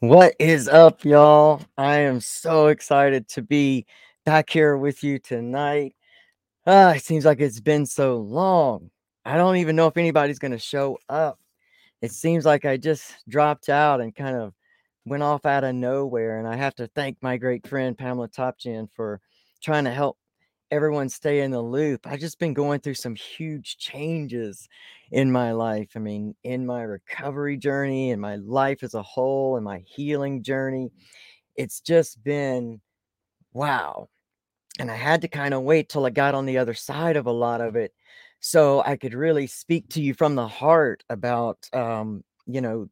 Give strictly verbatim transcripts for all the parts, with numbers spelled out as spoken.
What is up, y'all? I am so excited to be back here with you tonight. Ah, it seems like it's been so long. I don't even know if anybody's going to show up. It seems like I just dropped out and kind of went off out of nowhere. And I have to thank my great friend Pamela Topchin for trying to help everyone stay in the loop. I've just been going through some huge changes in my life. I mean, in my recovery journey, in my life as a whole, in my healing journey. It's just been wow. And I had to kind of wait till I got on the other side of a lot of it so I could really speak to you from the heart about, um, you know,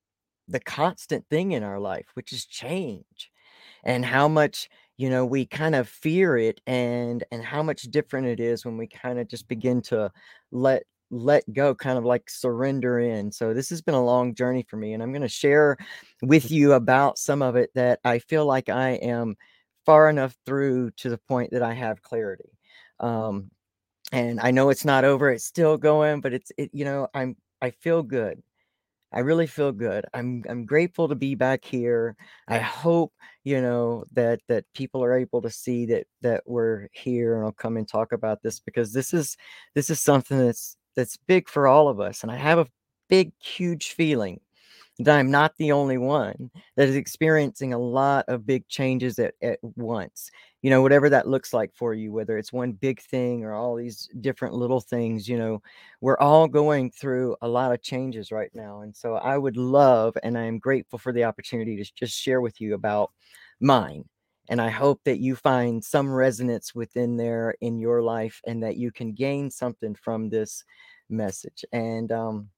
the constant thing in our life, which is change, and how much, you know, we kind of fear it, and and how much different it is when we kind of just begin to let let go, kind of like surrender in. So this has been a long journey for me, and I'm going to share with you about some of it that I feel like I am far enough through to the point that I have clarity. Um, and I know it's not over; it's still going, but it's it. You know, I'm I feel good. I really feel good. I'm I'm grateful to be back here. I hope, you know, that that people are able to see that that we're here, and I'll come and talk about this because this is this is something that's that's big for all of us. And I have a big, huge feeling that I'm not the only one that is experiencing a lot of big changes at, at once. You know, whatever that looks like for you, whether it's one big thing or all these different little things, you know, we're all going through a lot of changes right now. And so I would love, and I am grateful for the opportunity to just share with you about mine. And I hope that you find some resonance within there in your life and that you can gain something from this message. And um,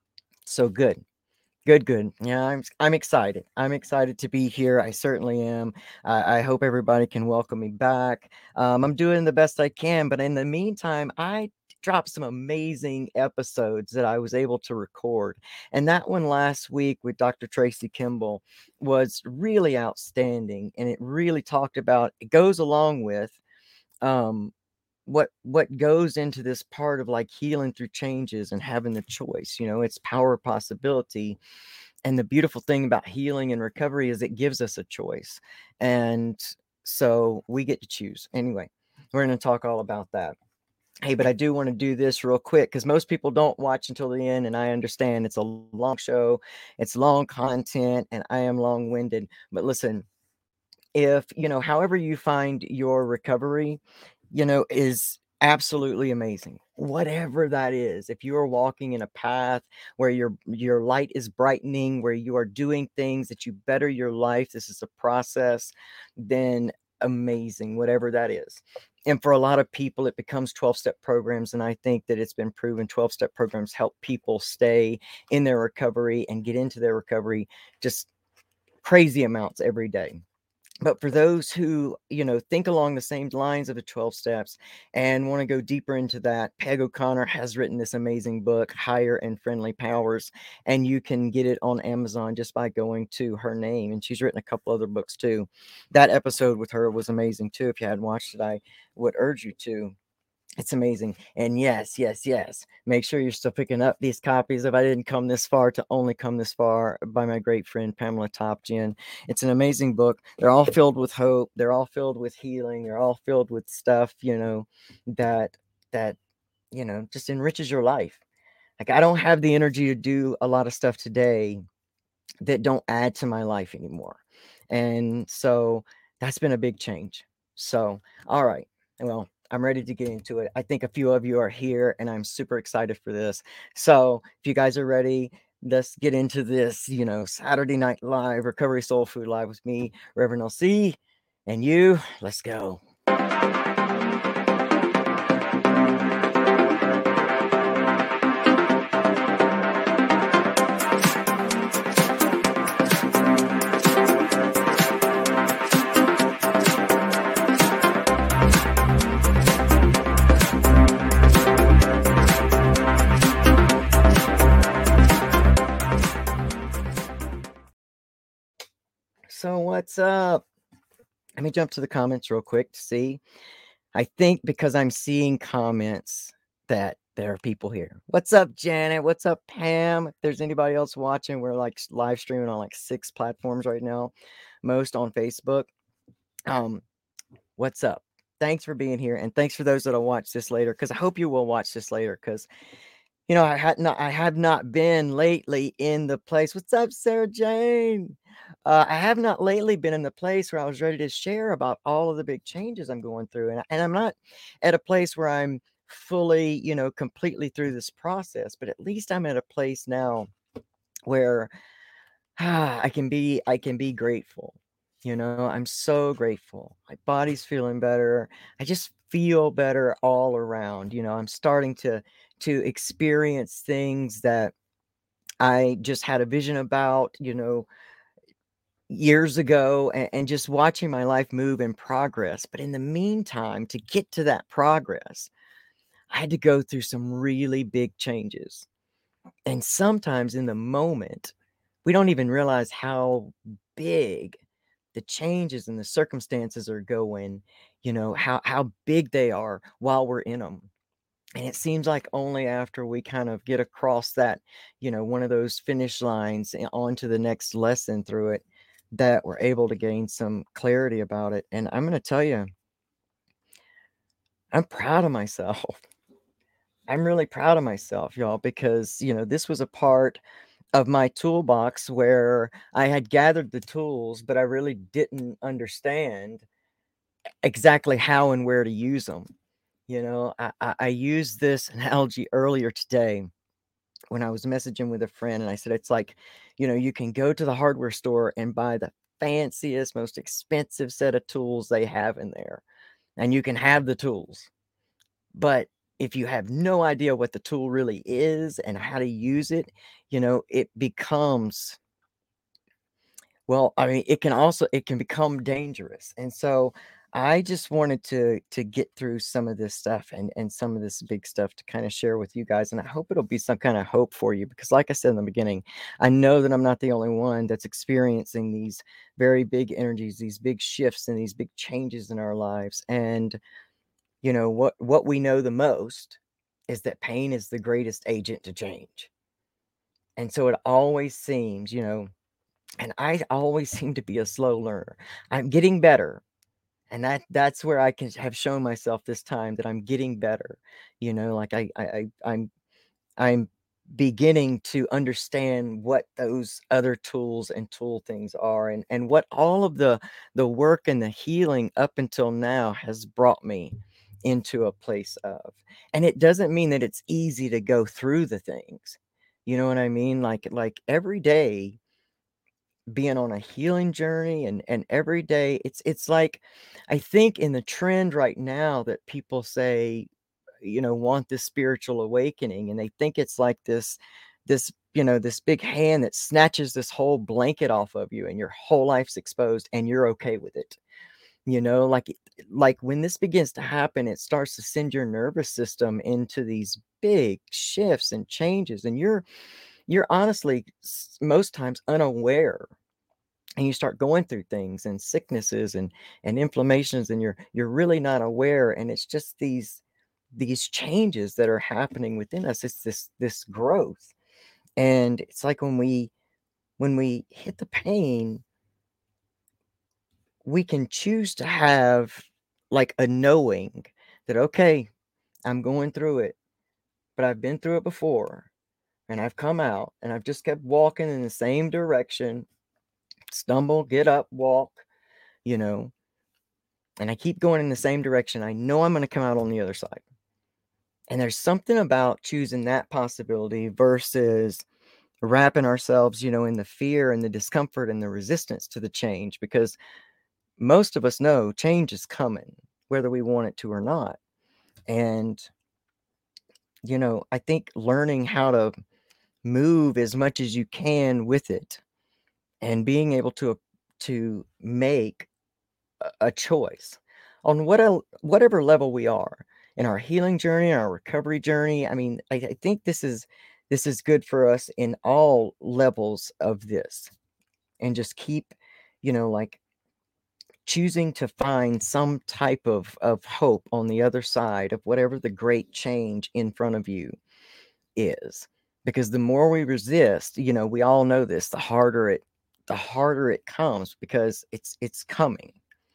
so good. Good, good. Yeah, I'm I'm excited. I'm excited to be here. I certainly am. I I hope everybody can welcome me back. Um, I'm doing the best I can, but in the meantime, I dropped some amazing episodes that I was able to record. And that one last week with Doctor Tracy Kimball was really outstanding. And it really talked about, it goes along with um what what goes into this part of like healing through changes and having the choice. You know, it's power of possibility, and the beautiful thing about healing and recovery is it gives us a choice. And so we get to choose. Anyway, we're going to talk all about that. Hey, but I do want to do this real quick because most people don't watch until the end. And I understand it's a long show, it's long content, and I am long winded. But listen, if, you know, however you find your recovery, you know, is absolutely amazing. Whatever that is, if you are walking in a path where your your light is brightening, where you are doing things that you better your life, this is a process, then amazing, whatever that is. And for a lot of people, it becomes twelve-step programs. And I think that it's been proven twelve-step programs help people stay in their recovery and get into their recovery just crazy amounts every day. But for those who, you know, think along the same lines of the twelve steps and want to go deeper into that, Peg O'Connor has written this amazing book, Higher and Friendly Powers, and you can get it on Amazon just by going to her name. And she's written a couple other books too. That episode with her was amazing too. If you hadn't watched it, I would urge you to. It's amazing. And yes, yes, yes. Make sure you're still picking up these copies. If I didn't come this far, to only come this far, by my great friend Pamela Topchin. It's an amazing book. They're all filled with hope. They're all filled with healing. They're all filled with stuff, you know, that that you know just enriches your life. Like, I don't have the energy to do a lot of stuff today that don't add to my life anymore. And so that's been a big change. So, all right. Well, I'm ready to get into it. I think a few of you are here and I'm super excited for this. So, if you guys are ready, let's get into this, you know, Saturday Night Live, Recovery Soul Food Live with me, Reverend L C, and you. Let's go. So, what's up? Let me jump to the comments real quick to see. I think because I'm seeing comments that There are people here. What's up, Janet? What's up, Pam? If there's anybody else watching, we're like s- live streaming on like six platforms right now, most on Facebook. Um, what's up? Thanks for being here, and thanks for those that'll watch this later, because I hope you will watch this later, because you know I had not, I have not been lately in the place. What's up, Sarah Jane? Uh, I have not lately been in the place where I was ready to share about all of the big changes I'm going through, and and I'm not at a place where I'm fully, you know, completely through this process, but at least I'm at a place now where ah, I can be I can be grateful. You know, I'm so grateful. My body's feeling better. I just feel better all around. You know, I'm starting to to experience things that I just had a vision about, you know, years ago, and, and just watching my life move in progress. But in the meantime, to get to that progress, I had to go through some really big changes. And sometimes in the moment, we don't even realize how big the changes and the circumstances are going, you know, how how big they are while we're in them. And it seems like only after we kind of get across that, you know, one of those finish lines and onto the next lesson through it, that we're able to gain some clarity about it. And I'm going to tell you, I'm proud of myself. I'm really proud of myself, y'all, because, you know, this was a part of my toolbox where I had gathered the tools, but I really didn't understand exactly how and where to use them. You know, I, I, I used this analogy earlier today when I was messaging with a friend, and I said, it's like, you know, you can go to the hardware store and buy the fanciest, most expensive set of tools they have in there, and you can have the tools. But if you have no idea what the tool really is and how to use it, you know, it becomes, well, I mean, it can also it can become dangerous. And so I just wanted to to get through some of this stuff and and some of this big stuff to kind of share with you guys. And I hope it'll be some kind of hope for you, because like I said in the beginning, I know that I'm not the only one that's experiencing these very big energies, these big shifts and these big changes in our lives. And you know what what we know the most is that pain is the greatest agent to change. And so it always seems, you know, and I always seem to be a slow learner. I'm getting better, and that that's where I can have shown myself this time that I'm getting better. You know, like I I, I I'm I'm beginning to understand what those other tools and tool things are, and and what all of the the work and the healing up until now has brought me into a place of. And it doesn't mean that it's easy to go through the things. You know what I mean? Like like every day being on a healing journey, and and every day it's it's like, I think in the trend right now that people say, you know, want this spiritual awakening, and they think it's like this this you know, this big hand that snatches this whole blanket off of you and your whole life's exposed and you're okay with it. You know, like like when this begins to happen, it starts to send your nervous system into these big shifts and changes, and you're you're honestly s- most times unaware, and you start going through things and sicknesses and and inflammations, and you're you're really not aware, and it's just these these changes that are happening within us. It's this this growth. And it's like when we when we hit the pain, we can choose to have like a knowing that, okay, I'm going through it, but I've been through it before, and I've come out, and I've just kept walking in the same direction, stumble, get up, walk, you know, and I keep going in the same direction. I know I'm going to come out on the other side. And there's something about choosing that possibility versus wrapping ourselves, you know, in the fear and the discomfort and the resistance to the change, because most of us know change is coming, whether we want it to or not. And, you know, I think learning how to move as much as you can with it, and being able to to make a a choice on what el- whatever level we are in our healing journey, our recovery journey. I mean, I, I think this is this is good for us in all levels of this, and just keep, you know, like choosing to find some type of of hope on the other side of whatever the great change in front of you is. Because the more we resist, you know, we all know this, the harder it the harder it comes because it's it's coming.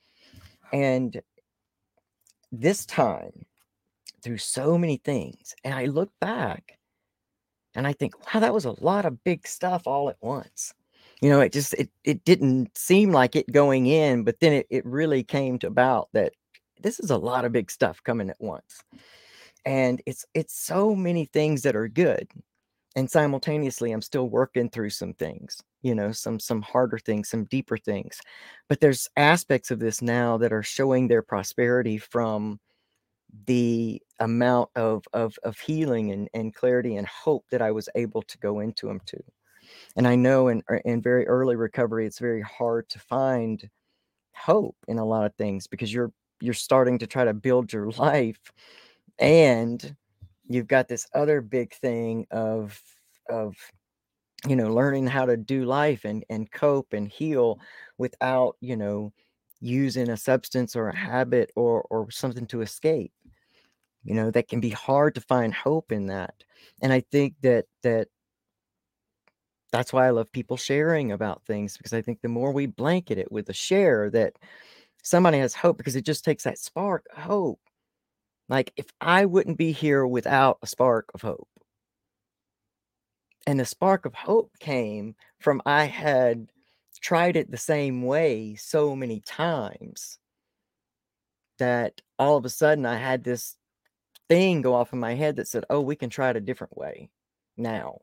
And this time, through so many things, and I look back and I think, wow, that was a lot of big stuff all at once. You know, it just it it didn't seem like it going in, but then it, it really came to about that this is a lot of big stuff coming at once. And it's it's so many things that are good. And simultaneously, I'm still working through some things, you know, some some harder things, some deeper things. But there's aspects of this now that are showing their prosperity from the amount of of of healing and, and clarity and hope that I was able to go into them to. And I know in er, in very early recovery, it's very hard to find hope in a lot of things because you're you're starting to try to build your life, and you've got this other big thing of of you know learning how to do life and and cope and heal without you know using a substance or a habit or or something to escape. You know, that can be hard to find hope in that. And I think that that that's why I love people sharing about things, because I think the more we blanket it with a share that somebody has hope, because it just takes that spark of hope. Like if I wouldn't be here without a spark of hope. And the spark of hope came from I had tried it the same way so many times that all of a sudden I had this thing go off in my head that said, "Oh, we can try it a different way now."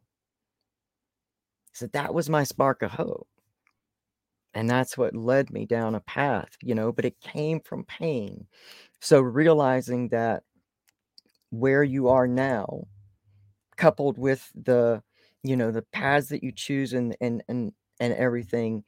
So that was my spark of hope. And that's what led me down a path, you know, but it came from pain. So realizing that where you are now, coupled with the, you know, the paths that you choose and and and and everything,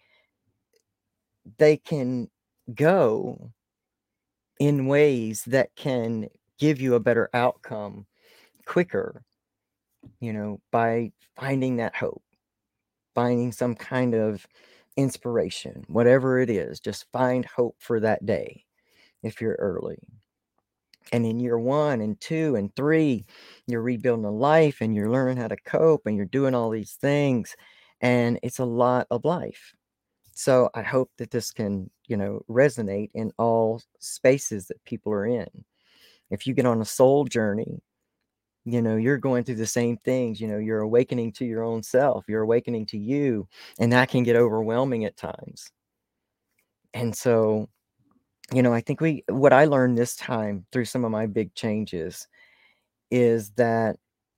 they can go in ways that can give you a better outcome quicker, you know, by finding that hope, finding some kind of inspiration, whatever it is, just find hope for that day if you're early. And in year one and two and three, you're rebuilding a life and you're learning how to cope and you're doing all these things. And it's a lot of life. So I hope that this can, you know, resonate in all spaces that people are in. If you get on a soul journey, you know, you're going through the same things, you know, you're awakening to your own self, you're awakening to you, and that can get overwhelming at times. And so, you know, I think we, what I learned this time through some of my big changes is that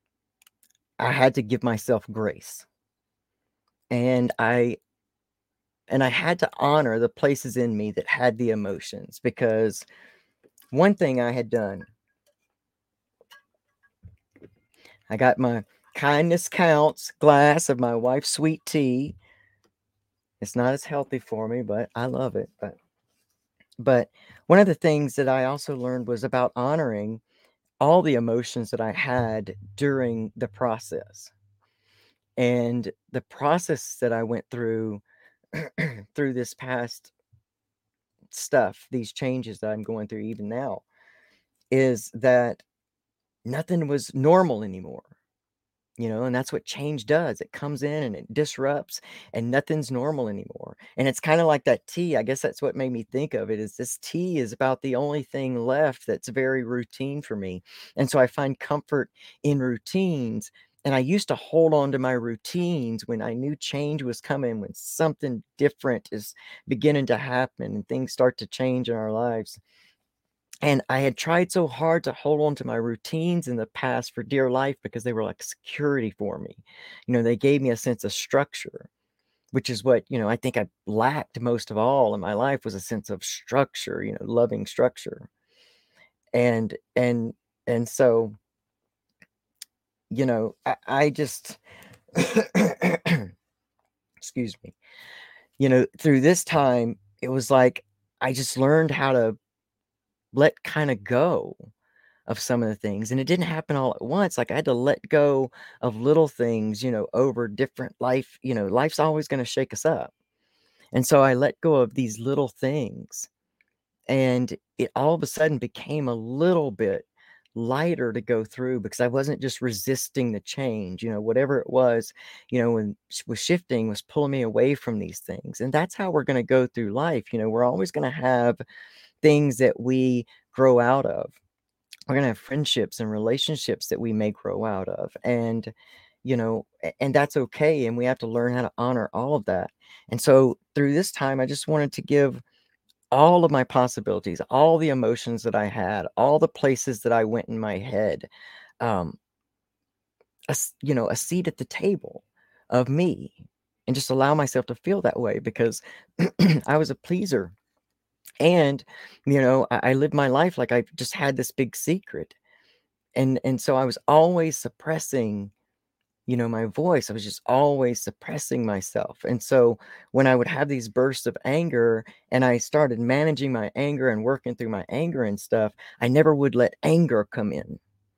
I had to give myself grace. And I, and I had to honor the places in me that had the emotions, because one thing I had done, I got my kindness counts glass of my wife's sweet tea. It's not as healthy for me, but I love it. But but one of the things that I also learned was about honoring all the emotions that I had during the process. And the process that I went through through this past stuff, these changes that I'm going through even now, is that nothing was normal anymore. You know, and that's what change does. It comes in and it disrupts, and nothing's normal anymore. And it's kind of like that tea. I guess that's what made me think of it, is this tea is about the only thing left that's very routine for me. And so I find comfort in routines. And I used to hold on to my routines when I knew change was coming, when something different is beginning to happen and things start to change in our lives. And I had tried so hard to hold on to my routines in the past for dear life, because they were like security for me. You know, they gave me a sense of structure, which is what, you know, I think I lacked most of all in my life, was a sense of structure, you know, loving structure. And and and so, you know, I, I just excuse me. You know, through this time, it was like I just learned how to let kind of go of some of the things, and it didn't happen all at once. Like I had to let go of little things, you know, over different life, you know, life's always going to shake us up. And so I let go of these little things, and it all of a sudden became a little bit lighter to go through because I wasn't just resisting the change, you know, whatever it was, you know, when sh- was shifting was pulling me away from these things. And that's how we're going to go through life. You know, we're always going to have things that we grow out of. We're going to have friendships and relationships that we may grow out of. And, you know, a- and that's okay. And we have to learn how to honor all of that. And so through this time, I just wanted to give all of my possibilities, all the emotions that I had, all the places that I went in my head, um, a, s- you know, a seat at the table of me, and just allow myself to feel that way because I was a pleaser. And, you know, I, I lived my life like I just had this big secret. And, and so I was always suppressing, you know, my voice. I was just always suppressing myself. And so when I would have these bursts of anger and I started managing my anger and working through my anger and stuff, I never would let anger come in.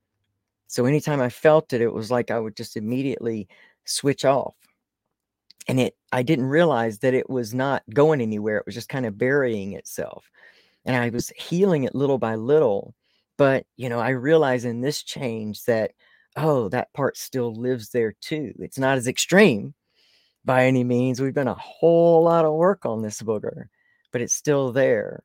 So anytime I felt it, it was like I would just immediately switch off. And it I didn't realize that it was not going anywhere. It was just kind of burying itself. And I was healing it little by little. But, you know, I realize in this change that, oh, that part still lives there too. It's not as extreme by any means. We've done a whole lot of work on this booger, but it's still there.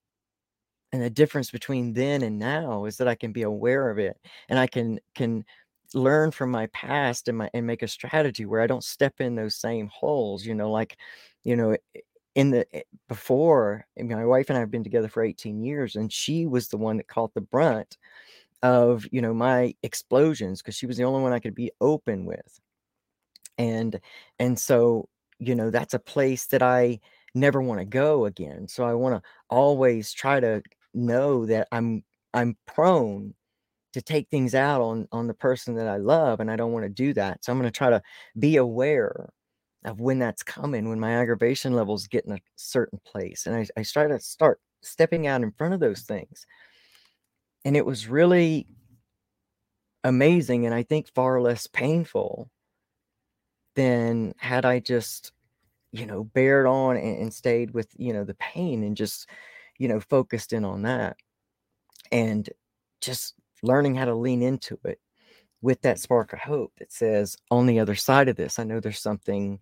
And the difference between then and now is that I can be aware of it, and I can can learn from my past and my and make a strategy where I don't step in those same holes, you know, like, you know, i- in the i- before, I mean, my wife and I have been together for eighteen years, and she was the one that caught the brunt of, you know, my explosions because she was the only one I could be open with. And and so, you know, that's a place that I never want to go again. So I want to always try to know that I'm I'm prone to take things out on on the person that I love, and I don't want to do that. So I'm going to try to be aware of when that's coming, when my aggravation levels get in a certain place. And I, I try to start stepping out in front of those things. And it was really amazing and I think far less painful than had I just, you know, bared on and, and stayed with, you know, the pain and just, you know, focused in on that and just learning how to lean into it with that spark of hope that says, on the other side of this, I know there's something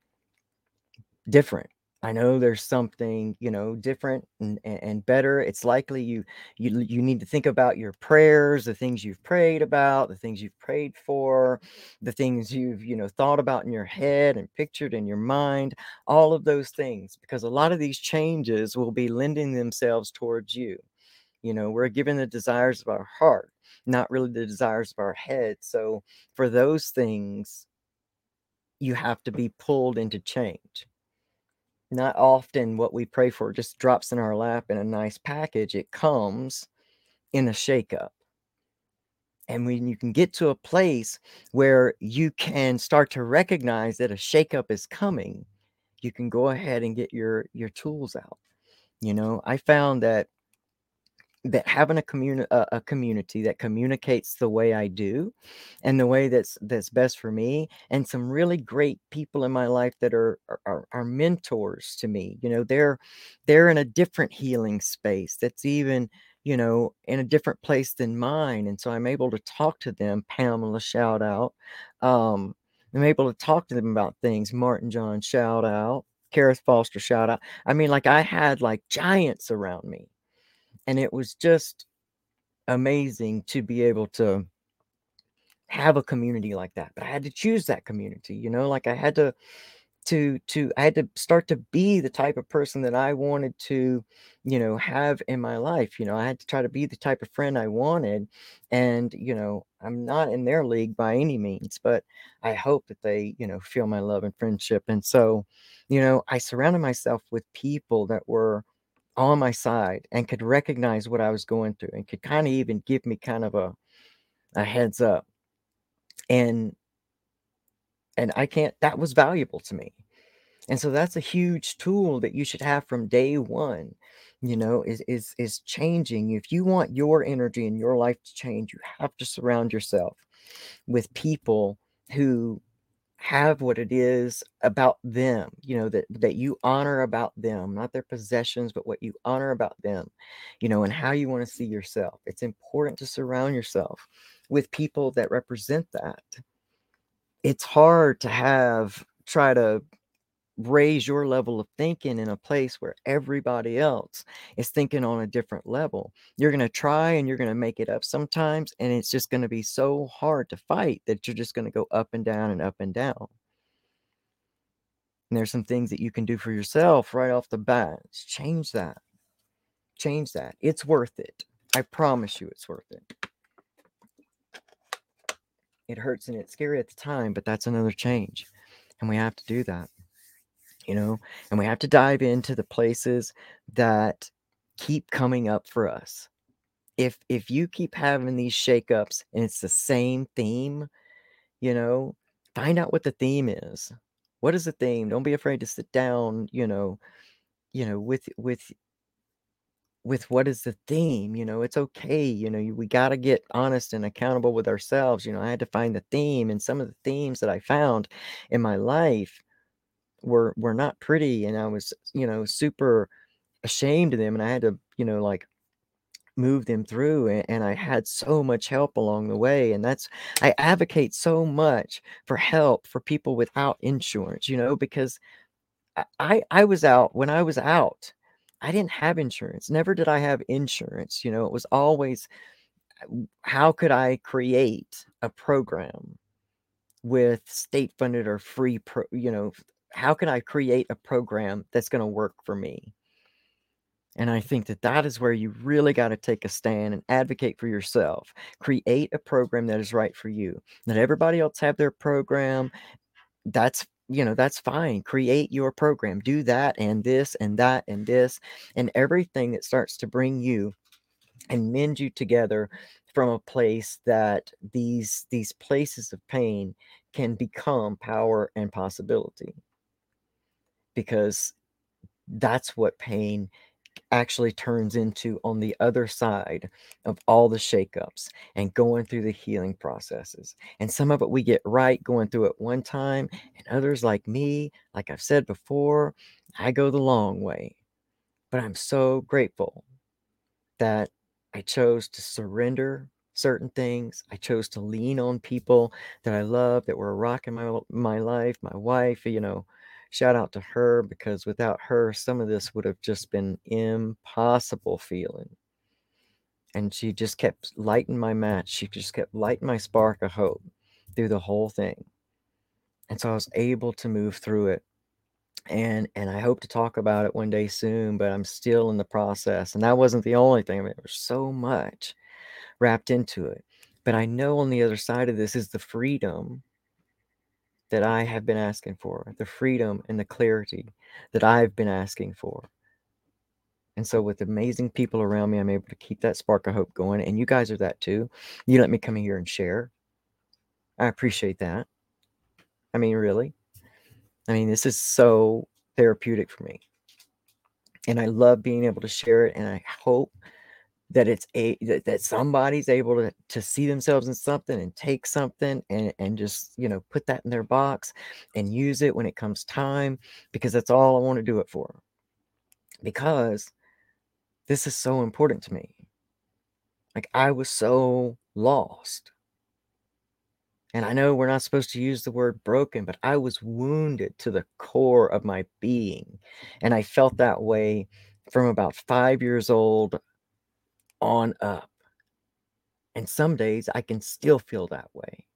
different. I know there's something, you know, different and, and, and better. It's likely you you you need to think about your prayers, the things you've prayed about, the things you've prayed for, the things you've, you know, thought about in your head and pictured in your mind, all of those things, because a lot of these changes will be lending themselves towards you. You know, we're given the desires of our heart, not really the desires of our head. So for those things, you have to be pulled into change. Not often what we pray for just drops in our lap in a nice package. It comes in a shakeup. And when you can get to a place where you can start to recognize that a shakeup is coming, you can go ahead and get your your tools out. You know, I found that that having a communi- a, a community that communicates the way I do and the way that's that's best for me, and some really great people in my life that are are, are are mentors to me. You know, they're they're in a different healing space that's even, you know, in a different place than mine, and so I'm able to talk to them. Pamela, shout out. um I'm able to talk to them about things. Martin John, shout out. Kareth Foster, shout out. I mean, like, I had like giants around me, and it was just amazing to be able to have a community like that. But I had to choose that community, you know, like I had to to to I had to start to be the type of person that I wanted to, you know, have in my life. You know, I had to try to be the type of friend I wanted. And, you know, I'm not in their league by any means, but I hope that they, you know, feel my love and friendship. And so, you know, I surrounded myself with people that were on my side and could recognize what I was going through and could kind of even give me kind of a, a heads up. And and I can't that was valuable to me. And so that's a huge tool that you should have from day one, you know, is is is changing. If you want your energy in your life to change, you have to surround yourself with people who have what it is about them, you know, that that you honor about them, not their possessions, but what you honor about them, you know, and how you want to see yourself. It's important to surround yourself with people that represent that. It's hard to have try to raise your level of thinking in a place where everybody else is thinking on a different level. You're going to try and you're going to make it up sometimes, and it's just going to be so hard to fight that you're just going to go up and down and up and down. And there's some things that you can do for yourself right off the bat. Change that. Change that. It's worth it. I promise you it's worth it. It hurts and it's scary at the time, but that's another change. And we have to do that. You know, and we have to dive into the places that keep coming up for us. If if you keep having these shakeups and it's the same theme, you know, find out what the theme is. What is the theme? Don't be afraid to sit down, you know, you know, with with with what is the theme, you know, it's okay, you know, you, we got to get honest and accountable with ourselves. You know, I had to find the theme, and some of the themes that I found in my life were were not pretty, and I was, you know, super ashamed of them, and I had to, you know, like move them through, and, and I had so much help along the way. And that's, I advocate so much for help for people without insurance, you know, because I I I was out when I was out. I didn't have insurance. Never did I have insurance. You know, it was always, how could I create a program with state funded or free pro, you know, how can I create a program that's going to work for me? And I think that that is where you really got to take a stand and advocate for yourself. Create a program that is right for you. Let everybody else have their program. That's, you know, that's fine. Create your program. Do that and this and that and this and everything that starts to bring you and mend you together from a place that these these places of pain can become power and possibility. Because that's what pain actually turns into on the other side of all the shakeups and going through the healing processes. And some of it we get right going through it one time, and others, like me, like I've said before, I go the long way. But I'm so grateful that I chose to surrender certain things. I chose to lean on people that I love, that were a rock in my my life. My wife, you know, shout out to her, because without her, some of this would have just been impossible feeling. And she just kept lighting my match. She just kept lighting my spark of hope through the whole thing. And so I was able to move through it. And and I hope to talk about it one day soon, but I'm still in the process. And that wasn't the only thing. I mean, there was so much wrapped into it. But I know on the other side of this is the freedom that I have been asking for, the freedom and the clarity that I've been asking for. And so with amazing people around me, I'm able to keep that spark of hope going. And you guys are that too. You let me come here and share. I appreciate that. I mean, really. I mean, this is so therapeutic for me. And I love being able to share it. And I hope that it's a that, that somebody's able to, to see themselves in something and take something and, and just, you know, put that in their box and use it when it comes time, because that's all I want to do it for. Because this is so important to me. Like, I was so lost. And I know we're not supposed to use the word broken, but I was wounded to the core of my being. And I felt that way from about five years old on up. And some days I can still feel that way.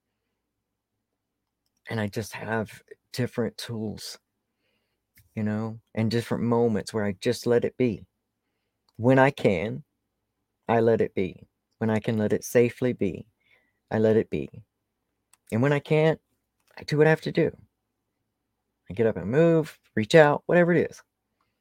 And I just have different tools, you know, and different moments where I just let it be. When I can, I let it be. When I can let it safely be, I let it be. And when I can't, I do what I have to do. I get up and move, reach out, whatever it is.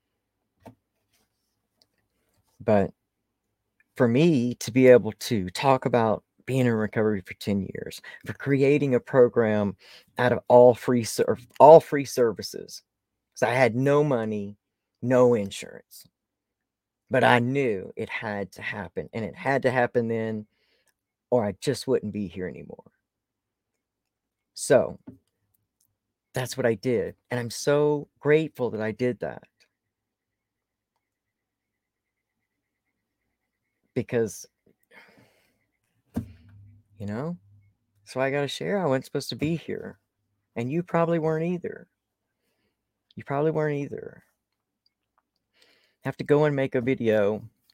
But for me to be able to talk about being in recovery for ten years, for creating a program out of all free ser- all free services, because I had no money, no insurance, but I knew it had to happen, and it had to happen then, or I just wouldn't be here anymore. So that's what I did. And I'm so grateful that I did that. Because, you know, so I got to share. I wasn't supposed to be here. And you probably weren't either. You probably weren't either. Have to go and make a video.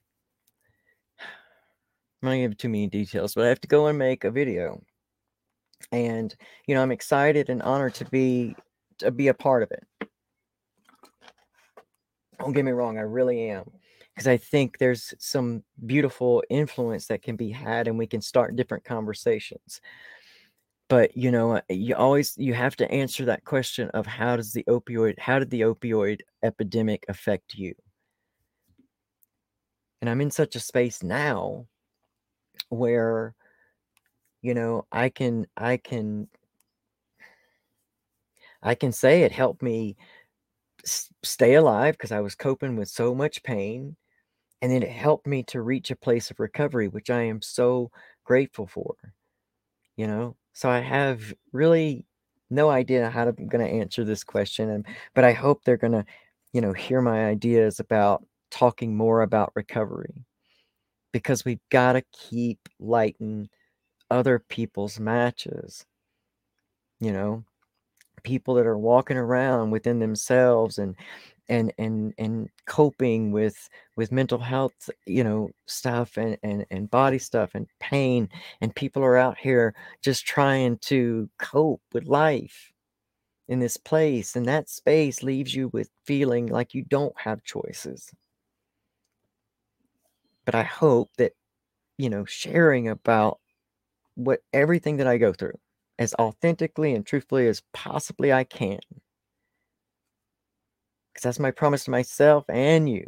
I'm not going to give too many details, but I have to go and make a video. And, you know, I'm excited and honored to be to be a part of it. Don't get me wrong, I really am. Because I think there's some beautiful influence that can be had, and we can start different conversations. But, you know, you always you have to answer that question of how does the opioid how did the opioid epidemic affect you? And I'm in such a space now where, you know, I can I can I can say it helped me s- stay alive because I was coping with so much pain, and then it helped me to reach a place of recovery, which I am so grateful for, you know? So I have really no idea how I'm going to answer this question, and but I hope they're going to, you know, hear my ideas about talking more about recovery, because we've got to keep lighting other people's matches, you know? People that are walking around within themselves and and and and coping with with mental health, you know, stuff and and and body stuff and pain, and people are out here just trying to cope with life in this place, and that space leaves you with feeling like you don't have choices. But I hope that, you know, sharing about what everything that I go through as authentically and truthfully as possibly I can, because that's my promise to myself and you,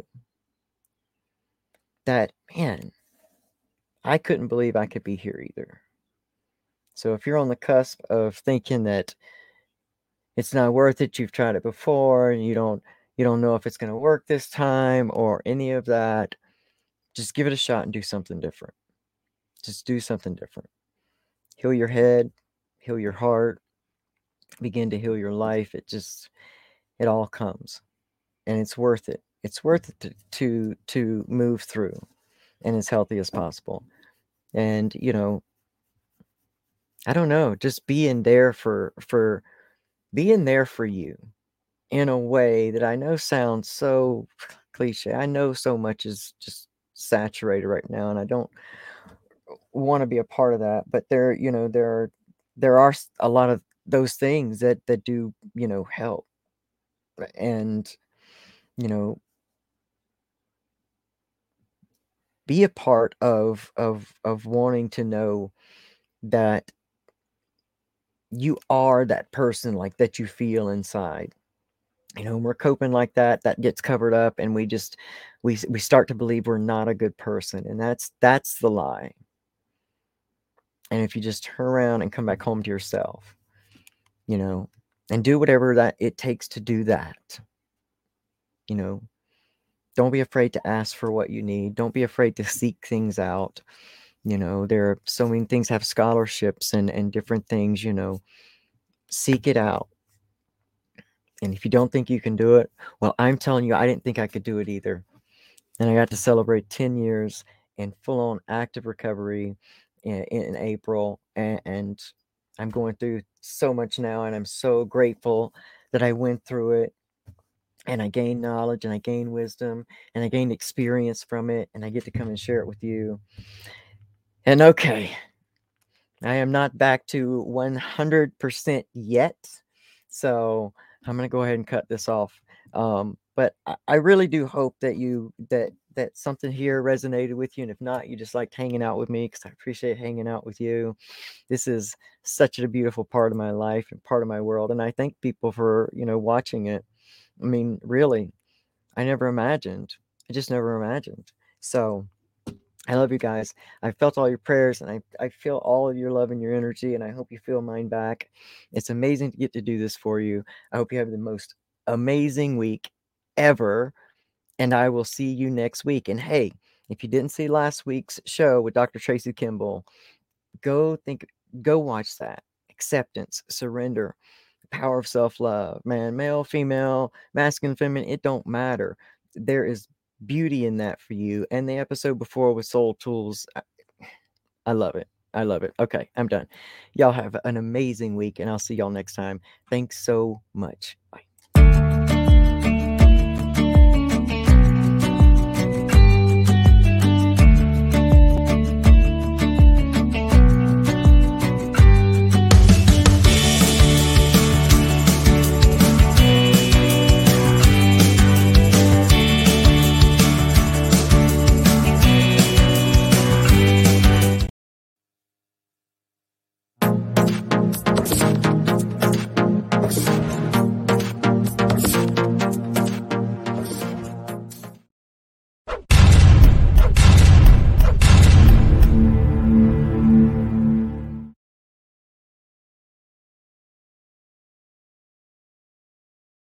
that, man, I couldn't believe I could be here either. So if you're on the cusp of thinking that it's not worth it, you've tried it before, and you don't you don't know if it's going to work this time or any of that, just give it a shot and do something different. Just do something different. Heal your head, heal your heart, begin to heal your life. It just it all comes, and it's worth it. It's worth it to to, to move through and as healthy as possible. And, you know, I don't know, just being there for for being there for you in a way that I know sounds so cliche. I know so much is just saturated right now, and I don't want to be a part of that. But there, you know, there are there are s- a lot of those things that that do, you know, help. And, you know, be a part of of of wanting to know that you are that person like that you feel inside. You know, when we're coping like that, that gets covered up, and we just we s- we start to believe we're not a good person, and that's that's the lie. And if you just turn around and come back home to yourself, you know, and do whatever that it takes to do that, you know, don't be afraid to ask for what you need. Don't be afraid to seek things out. You know, there are so many things have scholarships and and different things, you know, seek it out. And if you don't think you can do it, well, I'm telling you, I didn't think I could do it either. And I got to celebrate ten years in full on active recovery in, in April. And, and I'm going through so much now, and I'm so grateful that I went through it, and I gained knowledge, and I gained wisdom, and I gained experience from it, and I get to come and share it with you. And okay, I am not back to one hundred percent yet. So I'm going to go ahead and cut this off. Um, but I, I really do hope that you, that, that something here resonated with you. And if not, you just liked hanging out with me, because I appreciate hanging out with you. This is such a beautiful part of my life and part of my world. And I thank people for, you know, watching it. I mean, really, I never imagined. I just never imagined. So, I love you guys. I felt all your prayers, and I, I feel all of your love and your energy, and I hope you feel mine back. It's amazing to get to do this for you. I hope you have the most amazing week ever, and I will see you next week. And hey, if you didn't see last week's show with Doctor Tracy Kimball, go think, go watch that. Acceptance, surrender. power of self-love, man. Male, female, masculine, feminine, it don't matter. There is beauty in that for you. And the episode before with Soul Tools, I, I love it. I love it. Okay, I'm done. Y'all have an amazing week, and I'll see y'all next time. Thanks so much.